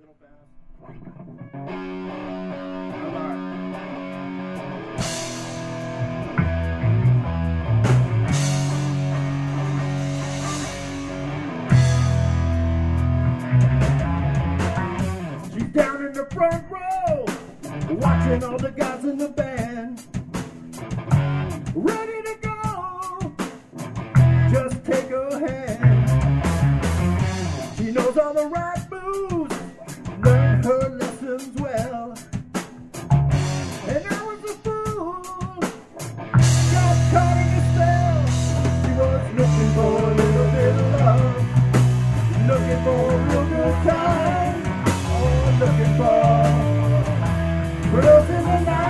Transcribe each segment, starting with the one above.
She's down in the front row, watching all the guys in the band, ready to go. Just take her hand. She knows all the right moves, learned her lessons well. And I was a fool, got caught in a spell. She was looking for a little bit of love, looking for a real good time, looking for girls in the night.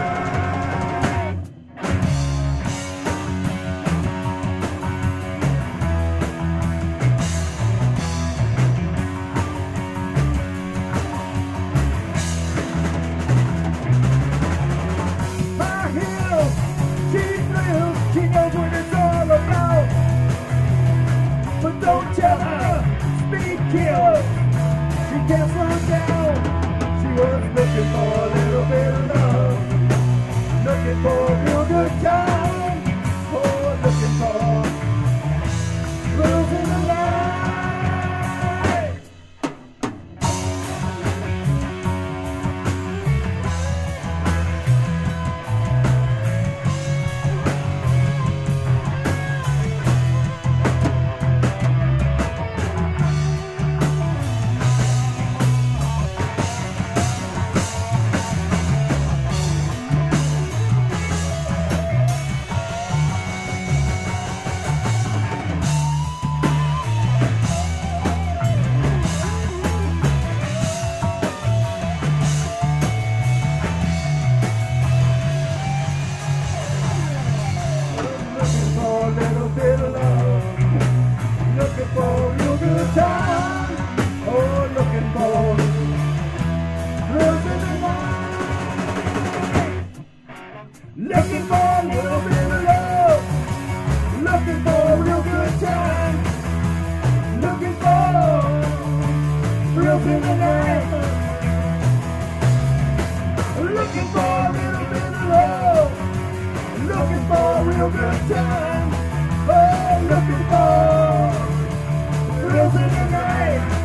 High heels, she thrills, she knows what it's all about. But don't tell her, speed kills, she can't slow down. She was looking for a little bit of love, looking for a real good time, looking for girls in the night. Looking for a little bit of love, looking for a real good time, looking for girls in the night. Looking for a little bit of love, looking for a real good time, looking for girls in the night. Looking for a little bit of love, looking for a real good time, looking for girls in the night.